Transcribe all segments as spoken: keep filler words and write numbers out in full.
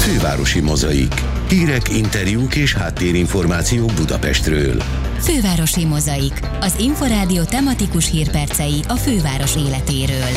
Fővárosi Mozaik. Hírek, interjúk és háttérinformációk Budapestről. Fővárosi Mozaik. Az Inforádió tematikus hírpercei a főváros életéről.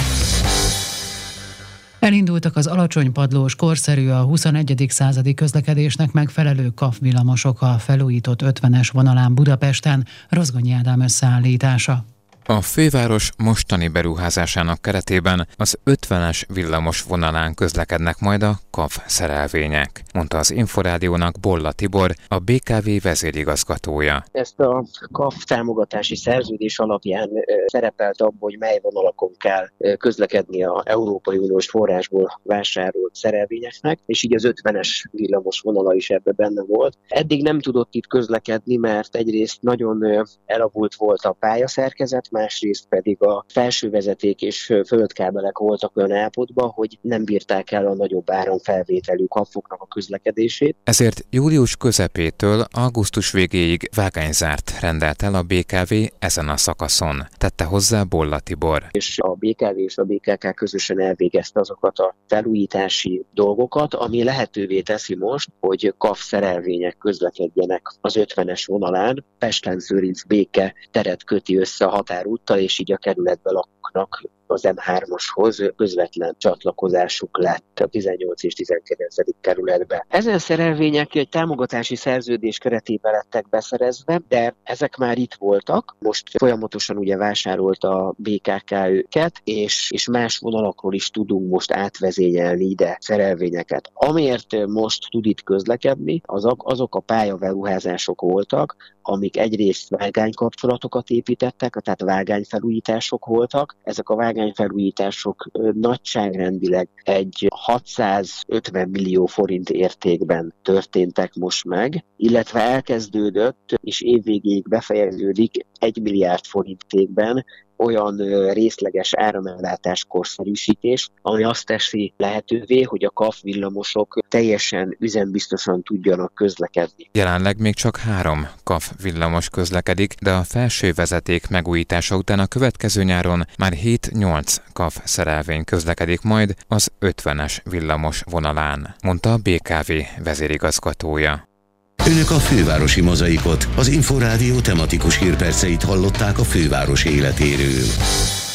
Elindultak az alacsony padlós, korszerű, a huszonegyedik századi közlekedésnek megfelelő KAF villamosok a felújított ötvenes vonalán Budapesten. Rozgonyi Ádám összeállítása. A főváros mostani beruházásának keretében az ötvenes villamos vonalán közlekednek majd a KAF szerelvények, mondta az Inforádiónak Bolla Tibor, a bé ká vé vezérigazgatója. Ezt a KAF támogatási szerződés alapján szerepelt abban, hogy mely vonalakon kell közlekedni a Európai Uniós forrásból vásárolt szerelvényeknek, és így az ötvenes villamos vonala is ebbe benne volt. Eddig nem tudott itt közlekedni, mert egyrészt nagyon elavult volt a pályaszerkezet, másrészt pedig a felső vezeték és földkábelek voltak olyan állapotban, hogy nem bírták el a nagyobb áramfelvételű kafoknak a közlekedését. Ezért július közepétől augusztus végéig vágányzárt rendelt el a bé ká vé ezen a szakaszon, tette hozzá Bolla Tibor. És a bé ká vé és a bé ká ká közösen elvégezte azokat a felújítási dolgokat, ami lehetővé teszi most, hogy KAF szerelvények közlekedjenek az ötvenes vonalán. Pesten-Zőrinc-Béke teret köti össze a határúttal, és így a kerületbe laknak az em hármashoz közvetlen csatlakozásuk lett a tizennyolc és tizenkilencedik kerületbe. Ezen szerelvények egy támogatási szerződés keretében lettek beszerezve, de ezek már itt voltak. Most folyamatosan ugye vásárolt a bé ká ká őket, és, és más vonalakról is tudunk most átvezényelni ide szerelvényeket. Amiért most tud itt közlekedni, azok, azok a pályaberuházások voltak, amik egyrészt vágánykapcsolatokat építettek, tehát vágányfelújítások voltak. Ezek a vágányfelújítások nagyságrendileg egy hatszázötven millió forint értékben történtek most meg, illetve elkezdődött és évvégéig befejeződik egy milliárd forint értékben olyan részleges áramellátás korszerűsítés, ami azt teszi lehetővé, hogy a KAF villamosok teljesen üzembiztosan tudjanak közlekedni. Jelenleg még csak három KAF villamos közlekedik, de a felső vezeték megújítása után a következő nyáron már hét-nyolc KAF szerelvény közlekedik majd az ötvenes villamos vonalán, mondta a bé ká vé vezérigazgatója. Önök a Fővárosi Mozaikot, az Inforádió tematikus hírperceit hallották a főváros életéről.